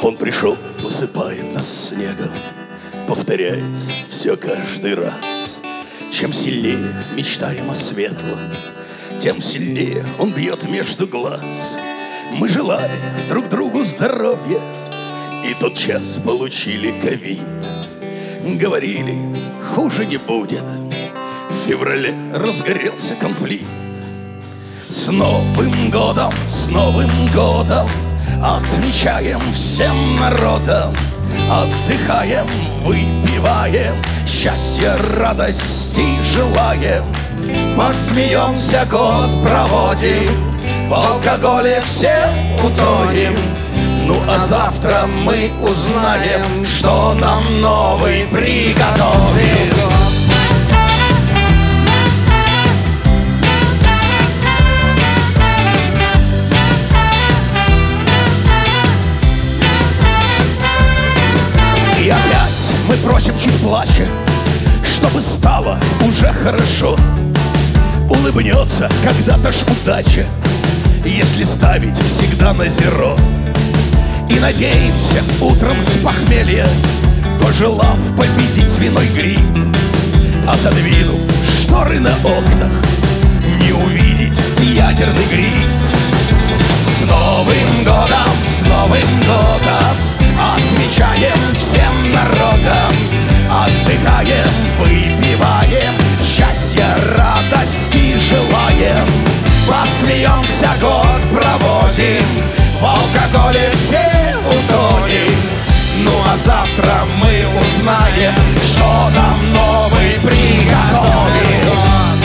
Он пришел, посыпает нас снегом, повторяется все каждый раз. Чем сильнее мечтаем о светлом, тем сильнее он бьет между глаз. Мы желали друг другу здоровья, и тотчас получили ковид. Говорили, хуже не будет. В феврале разгорелся конфликт. С Новым годом, с Новым годом отмечаем всем народом. Отдыхаем, выпиваем, счастья, радости желаем. Посмеемся, год проводим, в алкоголе все утонем. Ну а завтра мы узнаем, что нам новый приготовил. И опять мы просим, чуть плача, чтобы стало уже хорошо. Улыбнется когда-то ж удача, если ставить всегда на зеро. И надеемся утром с похмелья, пожелав победить свиной грипп, отодвинув шторы на окнах, не увидеть ядерный грипп. С Новым годом, с Новым годом отмечаем всем народом. Отдыхаем, выпиваем, счастья, радости желаем. Посмеемся, год проводим, в алкоголе все утонем. Ну а завтра мы узнаем, что нам новый приготовил.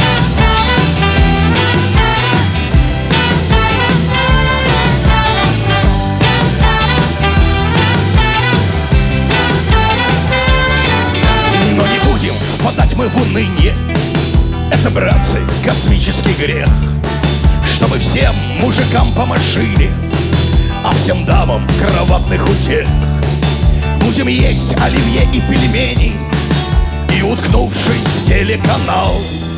Но не будем впадать мы в уныние. Это, братцы, космический грех. Чтобы всем мужикам по машине, а всем дамам кроватных утех. Будем есть оливье и пельмени, и уткнувшись в телеканал.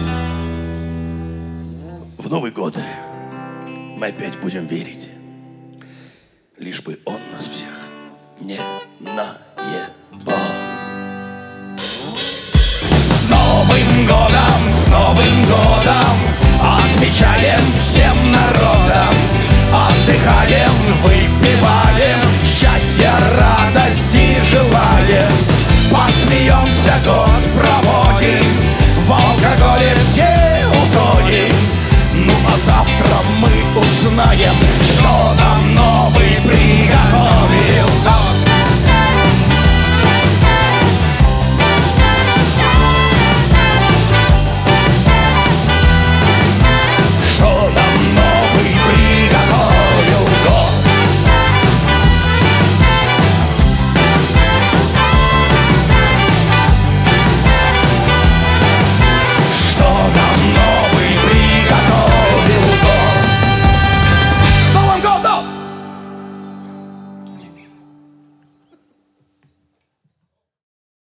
В Новый год мы опять будем верить, лишь бы он нас всех не наебал. С Новым годом, с Новым годом отмечаем всем народом. Отдыхаем, выпиваем, счастья, радости желаем. Посмеемся, год